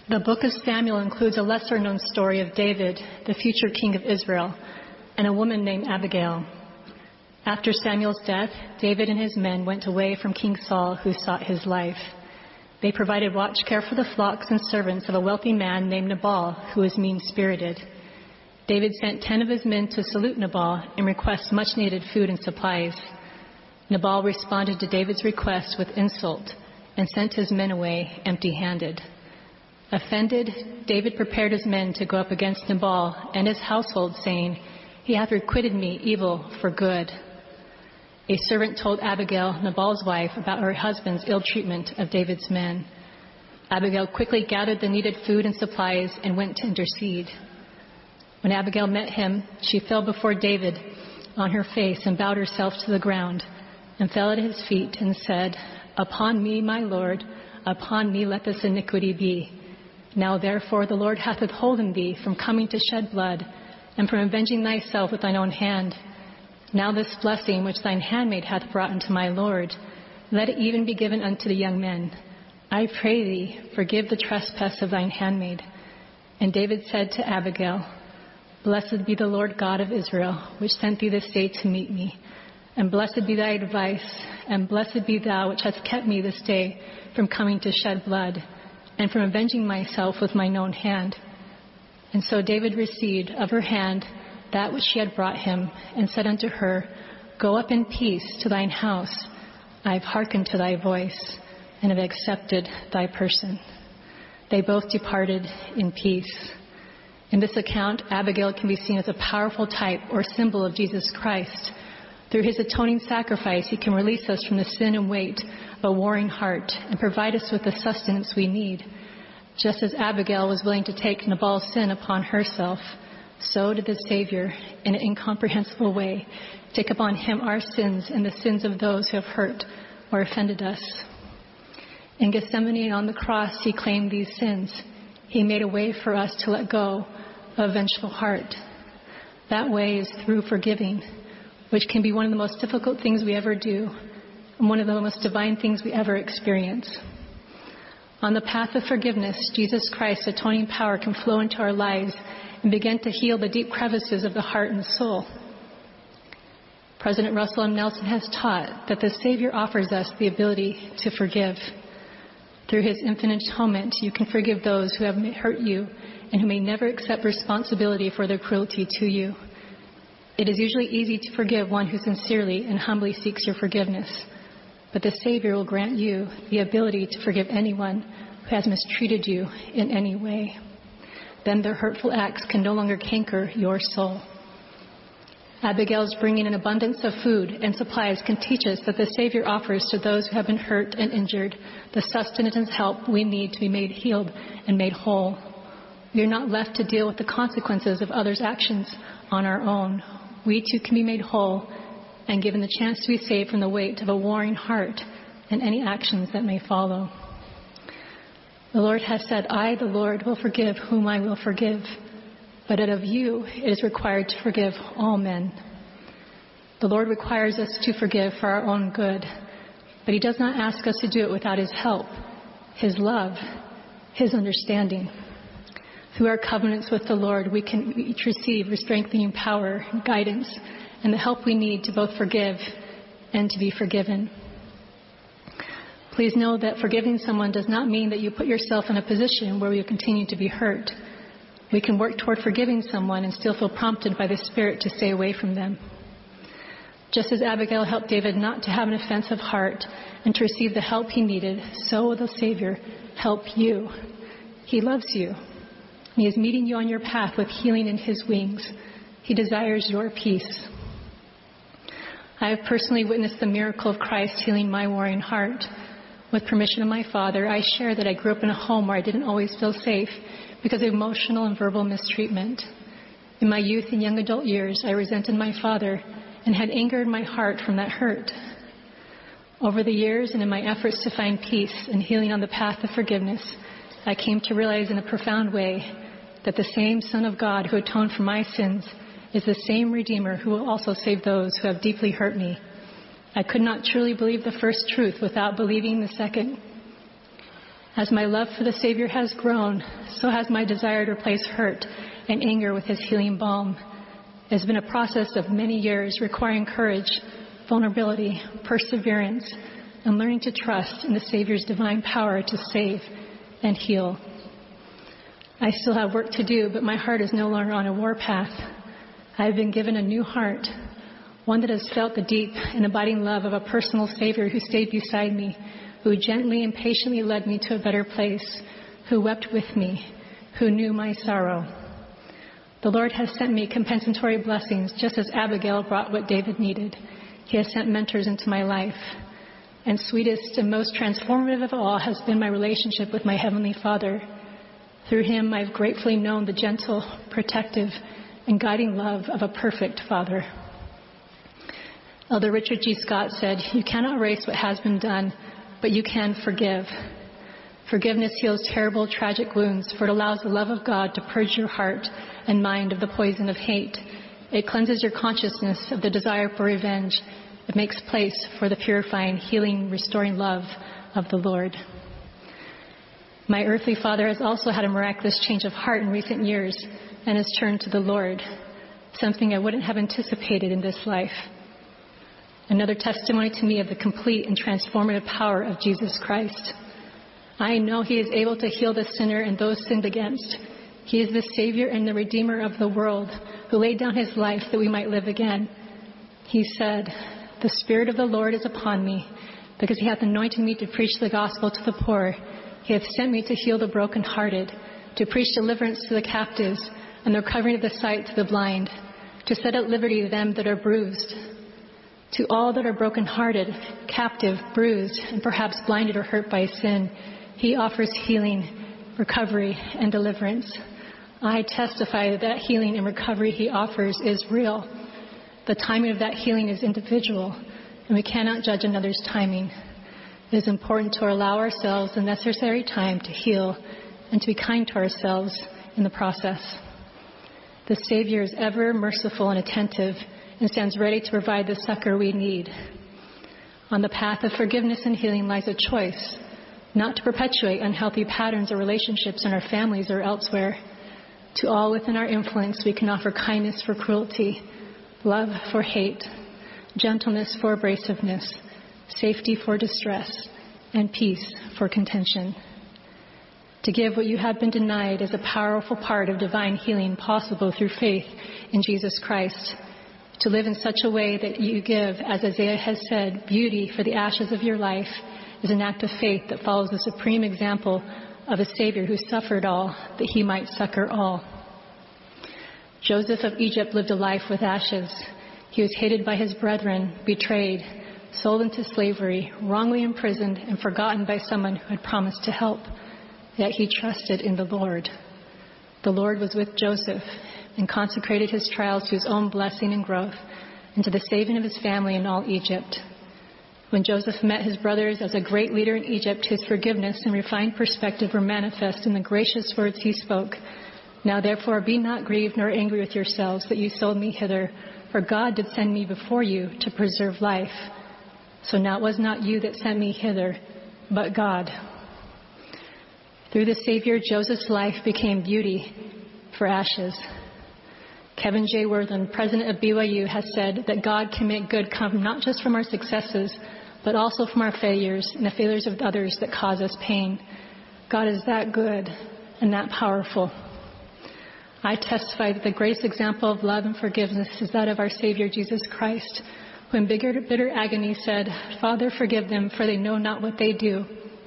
The book of Samuel includes a lesser-known story of David, the future king of Israel, and a woman named Abigail. After Samuel's death, David and his men went away from King Saul, who sought his life. They provided watch care for the flocks and servants of a wealthy man named Nabal, who was mean-spirited. David sent 10 of his men to salute Nabal and request much-needed food and supplies. Nabal responded to David's request with insult and sent his men away empty-handed. Offended, David prepared his men to go up against Nabal and his household, saying, "He hath requited me evil for good." A servant told Abigail, Nabal's wife, about her husband's ill treatment of David's men. Abigail quickly gathered the needed food and supplies and went to intercede. When Abigail met him, she fell before David on her face and bowed herself to the ground and fell at his feet and said, "Upon me, my Lord, upon me let this iniquity be. Now therefore the Lord hath withholden thee from coming to shed blood, and from avenging thyself with thine own hand. Now this blessing which thine handmaid hath brought unto my Lord, let it even be given unto the young men. I pray thee, forgive the trespass of thine handmaid." And David said to Abigail, "Blessed be the Lord God of Israel, which sent thee this day to meet me. And blessed be thy advice, and blessed be thou which hast kept me this day from coming to shed blood, and from avenging myself with mine own hand." And so David received of her hand that which she had brought him, and said unto her, "Go up in peace to thine house. I have hearkened to thy voice, and have accepted thy person." They both departed in peace. In this account, Abigail can be seen as a powerful type or symbol of Jesus Christ. Through his atoning sacrifice, he can release us from the sin and weight of a warring heart and provide us with the sustenance we need. Just as Abigail was willing to take Nabal's sin upon herself, so did the Savior, in an incomprehensible way, take upon him our sins and the sins of those who have hurt or offended us. In Gethsemane and on the cross, he claimed these sins. He made a way for us to let go of a vengeful heart. That way is through forgiving, which can be one of the most difficult things we ever do, and one of the most divine things we ever experience. On the path of forgiveness, Jesus Christ's atoning power can flow into our lives and begin to heal the deep crevices of the heart and soul. President Russell M. Nelson has taught that the Savior offers us the ability to forgive. Through his infinite atonement, you can forgive those who have hurt you and who may never accept responsibility for their cruelty to you. It is usually easy to forgive one who sincerely and humbly seeks your forgiveness, but the Savior will grant you the ability to forgive anyone who has mistreated you in any way. Then their hurtful acts can no longer canker your soul. Abigail's bringing an abundance of food and supplies can teach us that the Savior offers to those who have been hurt and injured the sustenance and help we need to be made healed and made whole. We are not left to deal with the consequences of others' actions on our own. We too can be made whole and given the chance to be saved from the weight of a warring heart and any actions that may follow. The Lord has said, "I, the Lord, will forgive whom I will forgive." But out of you, it is required to forgive all men. The Lord requires us to forgive for our own good, but he does not ask us to do it without his help, his love, his understanding. Through our covenants with the Lord, we can each receive strengthening power, guidance, and the help we need to both forgive and to be forgiven. Please know that forgiving someone does not mean that you put yourself in a position where you continue to be hurt. We can work toward forgiving someone and still feel prompted by the Spirit to stay away from them. Just as Abigail helped David not to have an offensive heart and to receive the help he needed, so will the Savior help you. He loves you. He is meeting you on your path with healing in his wings. He desires your peace. I have personally witnessed the miracle of Christ healing my warring heart. With permission of my father, I share that I grew up in a home where I didn't always feel safe because of emotional and verbal mistreatment. In my youth and young adult years, I resented my father and had anger in my heart from that hurt. Over the years and in my efforts to find peace and healing on the path of forgiveness, I came to realize in a profound way that the same Son of God who atoned for my sins is the same Redeemer who will also save those who have deeply hurt me. I could not truly believe the first truth without believing the second. As my love for the Savior has grown, so has my desire to replace hurt and anger with his healing balm. It has been a process of many years requiring courage, vulnerability, perseverance, and learning to trust in the Savior's divine power to save and heal. I still have work to do, but my heart is no longer on a warpath. I have been given a new heart, one that has felt the deep and abiding love of a personal Savior who stayed beside me, who gently and patiently led me to a better place, who wept with me, who knew my sorrow. The Lord has sent me compensatory blessings, just as Abigail brought what David needed. He has sent mentors into my life. And sweetest and most transformative of all has been my relationship with my Heavenly Father. Through him, I've gratefully known the gentle, protective, and guiding love of a perfect Father. Elder Richard G. Scott said, "You cannot erase what has been done, but you can forgive. Forgiveness heals terrible, tragic wounds, for it allows the love of God to purge your heart and mind of the poison of hate. It cleanses your consciousness of the desire for revenge. It makes place for the purifying, healing, restoring love of the Lord." My earthly father has also had a miraculous change of heart in recent years and has turned to the Lord, something I wouldn't have anticipated in this life. Another testimony to me of the complete and transformative power of Jesus Christ. I know he is able to heal the sinner and those sinned against. He is the Savior and the Redeemer of the world, who laid down his life that we might live again. He said, "The Spirit of the Lord is upon me, because he hath anointed me to preach the gospel to the poor. He hath sent me to heal the brokenhearted, to preach deliverance to the captives, and the recovering of the sight to the blind, to set at liberty them that are bruised. To all that are brokenhearted, captive, bruised, and perhaps blinded or hurt by sin, he offers healing, recovery, and deliverance. I testify that healing and recovery he offers is real. The timing of that healing is individual, and we cannot judge another's timing. It is important to allow ourselves the necessary time to heal and to be kind to ourselves in the process. The Savior is ever merciful and attentive and stands ready to provide the succor we need. On the path of forgiveness and healing lies a choice, not to perpetuate unhealthy patterns or relationships in our families or elsewhere. To all within our influence, we can offer kindness for cruelty, love for hate, gentleness for abrasiveness, safety for distress, and peace for contention. To give what you have been denied is a powerful part of divine healing possible through faith in Jesus Christ. To live in such a way that you give, as Isaiah has said, beauty for the ashes of your life is an act of faith that follows the supreme example of a Savior who suffered all, that he might succor all. Joseph of Egypt lived a life with ashes. He was hated by his brethren, betrayed, sold into slavery, wrongly imprisoned, and forgotten by someone who had promised to help. Yet he trusted in the Lord. The Lord was with Joseph and consecrated his trials to his own blessing and growth and to the saving of his family in all Egypt. When Joseph met his brothers as a great leader in Egypt, his forgiveness and refined perspective were manifest in the gracious words he spoke. "Now therefore be not grieved nor angry with yourselves that you sold me hither, for God did send me before you to preserve life. So now it was not you that sent me hither, but God." Through the Savior, Joseph's life became beauty for ashes. Kevin J. Wortham, president of BYU, has said that God can make good come not just from our successes, but also from our failures and the failures of others that cause us pain. God is that good and that powerful. I testify that the greatest example of love and forgiveness is that of our Savior, Jesus Christ, who in bitter agony said, "Father, forgive them, for they know not what they do."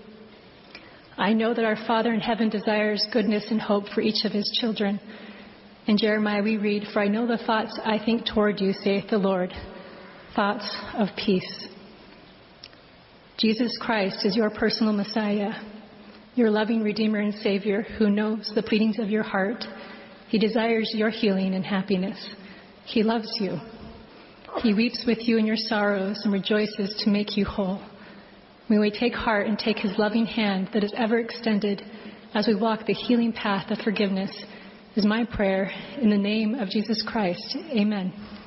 I know that our Father in heaven desires goodness and hope for each of his children. In Jeremiah we read, "For I know the thoughts I think toward you, saith the Lord, thoughts of peace." Jesus Christ is your personal Messiah, your loving Redeemer and Savior who knows the pleadings of your heart. He desires your healing and happiness. He loves you. He weeps with you in your sorrows and rejoices to make you whole. May we take heart and take his loving hand that is ever extended as we walk the healing path of forgiveness is my prayer in the name of Jesus Christ. Amen.